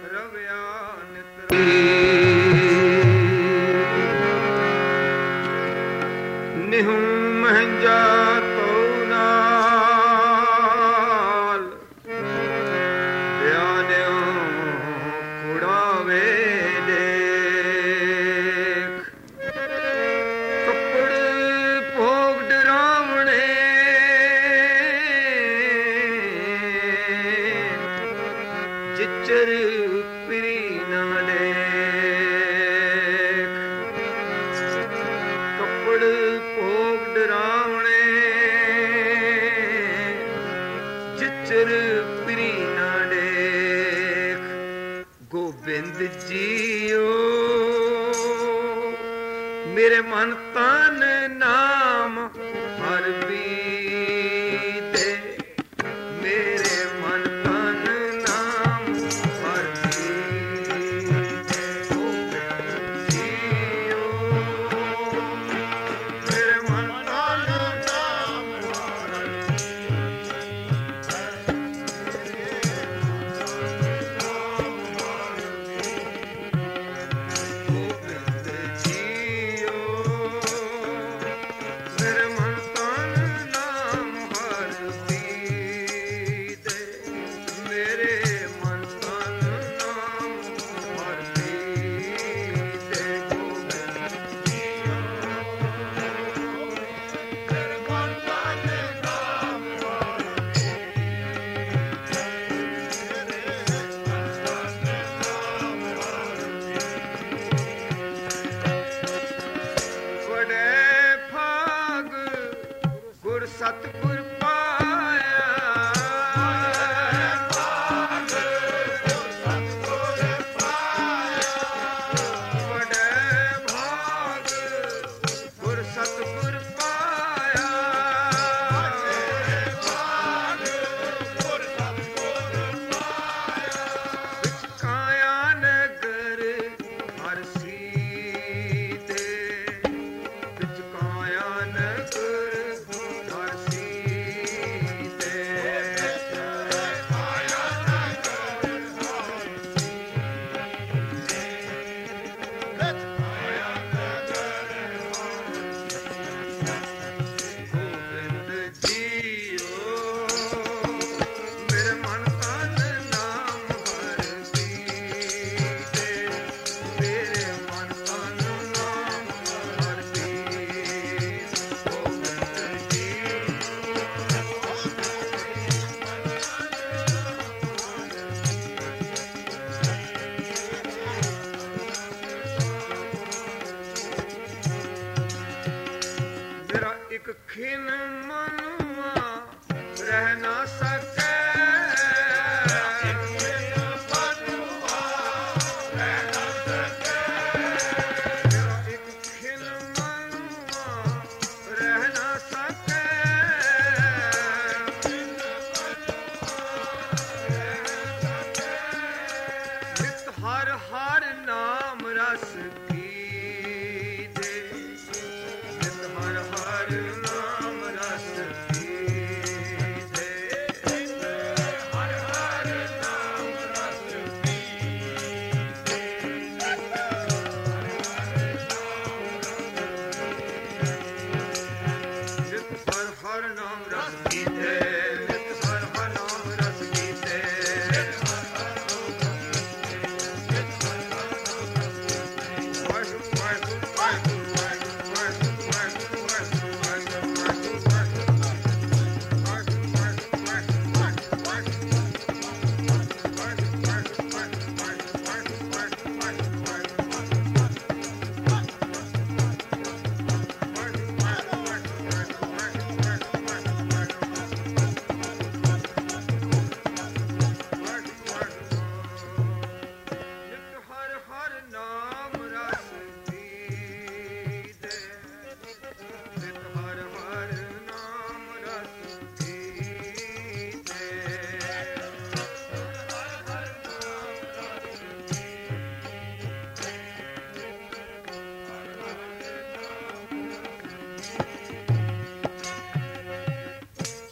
ਰਵਿਆ ਨਿਤ ਨਿਹੂ ਮਹੰਜਾ ਤੋ ਨਾਲ ਬਿਆਨਿਓ ਕੁੜਾਵੇ ਦੇਖ ਕੱਪੜ ਭੋਗ ਡਰਾਵਣੇ ਜਿਚਰ ਪਿਰੀ ਨਾ ਲੇਖ ਕੱਪੜ ਭੋਗ ਡਰਾਵਣੇ ਜਿਚਰ ਪਿਰੀ ਨਾ ਲੇਖ ਗੋਬਿੰਦ ਜੀਓ ਮੇਰੇ ਮਨ ਤਨ ਨਾਮ ਹਰ ਬੀਤੇ ਮੇਰੇ ਮਨ ਤਨ ਨਾਮ ਹਰ ਬੀਤੇ ਗੋਬਿੰਦ ਜੀਓ ਮੇਰੇ ਮਨ ਤਨ ਨਾਮ ਹਰ ਗੋਬਿੰਦ ਜੀਓ ਮੇਰੇ ਮਨ ਤਨ ਨਾਮ ਹਰ ਬੀਤੇ ਮੇਰੇ ਮਨ ਤਨ ਨਾਮ ਹਰ ਬੀਤੇ ਗੋਬਿੰਦ ਜੀਓ ਮੇਰੇ ਮਨ ਤਨ ਨਾਮ ਹਰ ਵਡੇ ਭਾਗ ਗੁਰ ਸਤਿਗੁਰ ਪਾਇਆ ਭਾਗ ਗੁਰ ਸਤਿਗੁਰ ਪਾਇਆ ਵਡੇ ਭਾਗ ਗੁਰ ਸਤਿਗੁਰ ਪਾਇਆ ਭਾਗ ਗੁਰ ਸਤਿਗੁਰ ਪਾਇਆ ਵਿੱਚ ਕਾਇਆ ਨਗਰ ਹਰ ਸੀਤੇ ਵਿੱਚ ਕਾਇਆ ਨਗਰ ਹਰ ਸੀਤੇ ਕਾਇਆ ਨਗਰ ਹਰ ਸੀਤੇ ਵਿੱਚ ਕਾਇਆ ਨਗਰ ਗੋਬਿੰਦ ਜੀਓ ਮੇਰੇ ਮਨ ਤਨ ਨਾਮ ਹਰ ਬੀਤੇ ਮੇਰੇ ਮਨ ਤਨ ਨਾਮ ਹਰ ਬੀਤੇ ਗੋਬਿੰਦ ਜੀਓ ਮੇਰਾ ਇੱਕ ਖਿਨ ਮਨੁਆ ਰਹਿ ਨਾ ਸਕੇ ਇੱਕ ਖਿਨ ਮਨੁਆ ਰਹਿ ਨਾ ਸਕੇ ਮੇਰਾ ਇੱਕ ਖਿਨ ਮਨੁਆ ਰਹਿ ਨਾ ਸਕੇ ਖਿਨ ਮਨੁਆ ਰਹਿ ਨਾ ਸਕੇ ਨਿਤ ਹਰ ਹਰ ਨਾਮ ਰਸ ਪੀਦੇ ਨਿਤ ਹਰ ਹਰ ਨਾਮ ਰਸ ਪੀਦੇ ਹਰ ਹਰ ਨਾਮ ਰਸ ਪੀਦੇ ਨਿਤ ਹਰ ਹਰ ਨਾਮ ਰਸ ਪੀਦੇ ਨਿਤ ਹਰ ਹਰ ਨਾਮ ਰਸ ਪੀਦੇ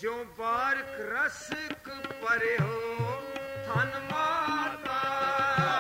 ਰਸਿਕ ਪਰਿਓ ਧਨ ਮਾਤਾ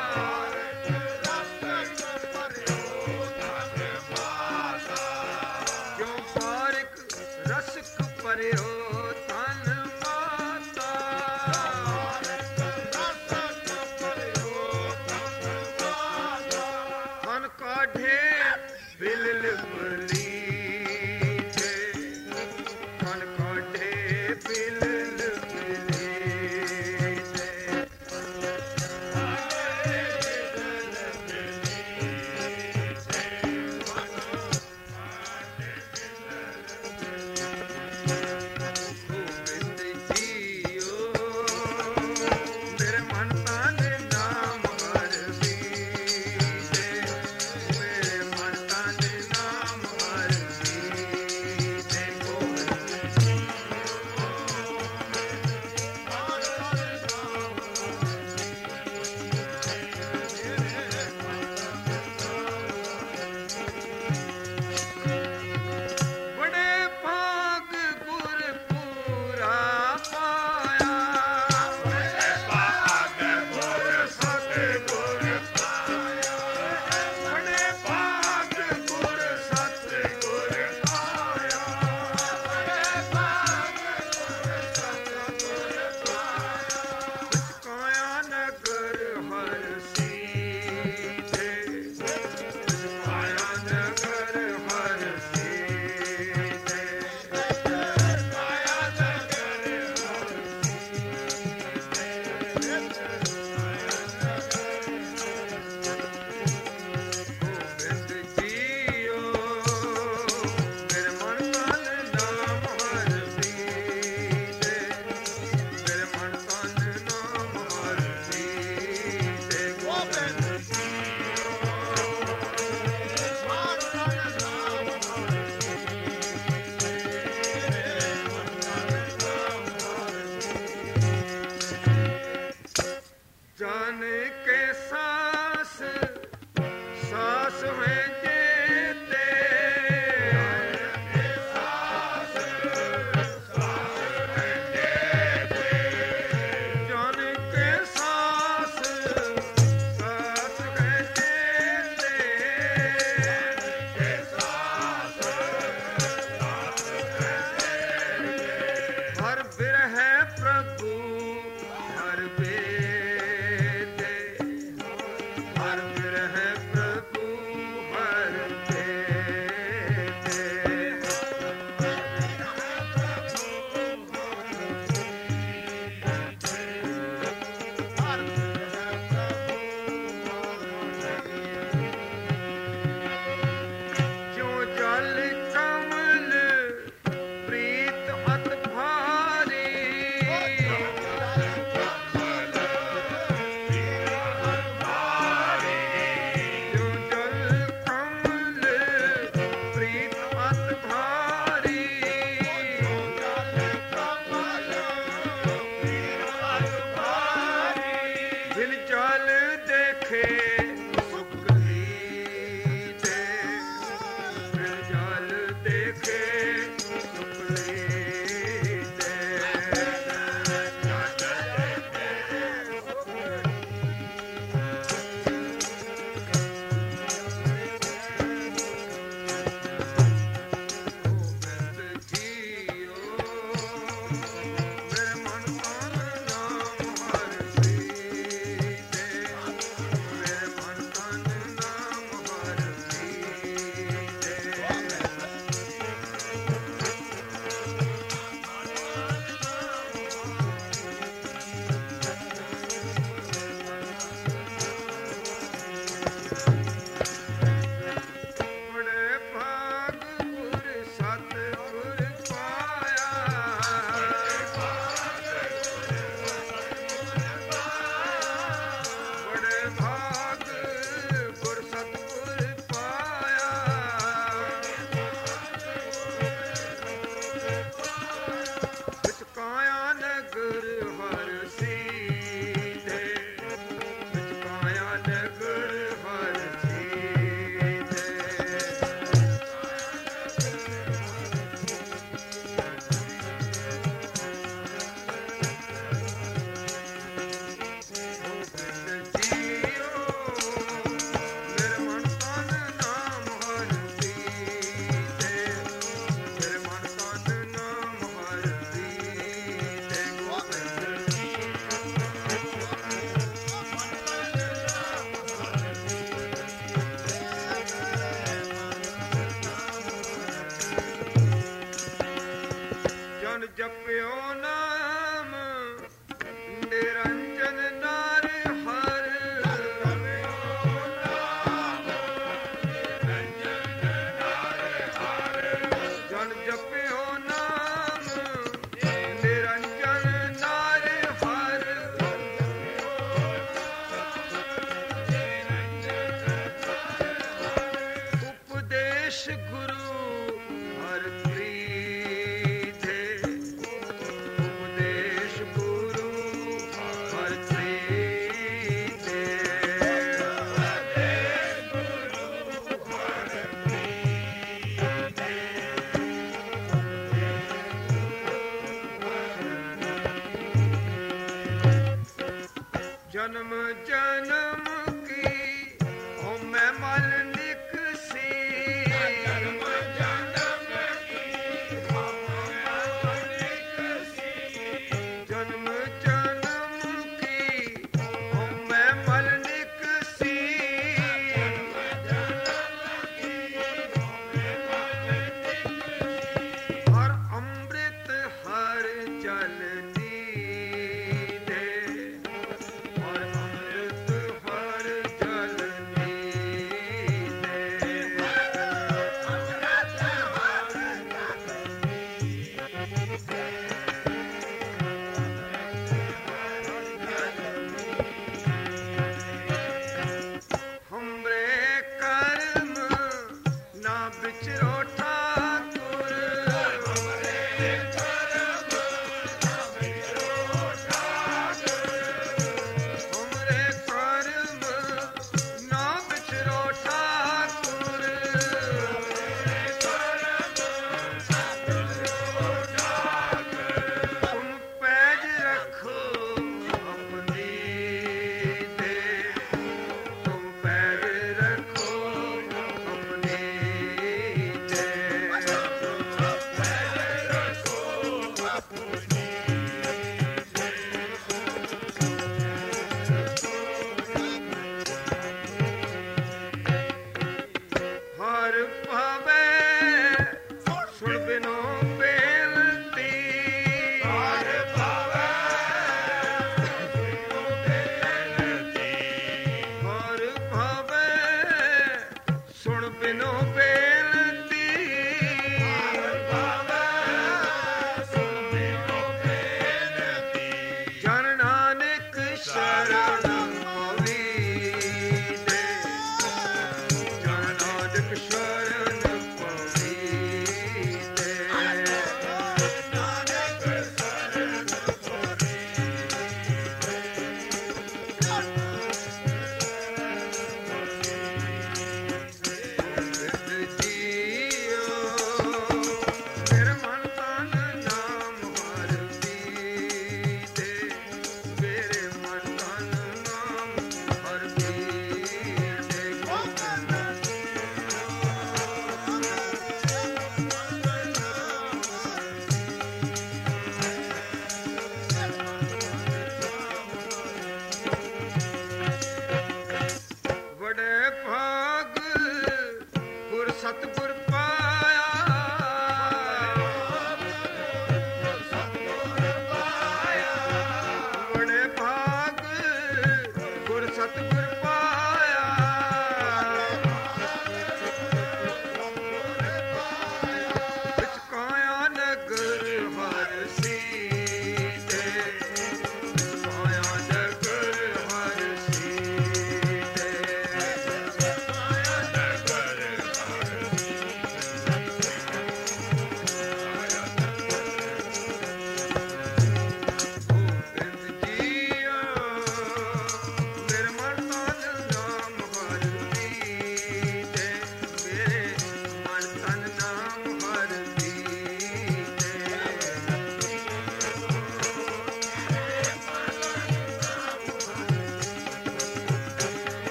जन्म जन्म की हो मैं मल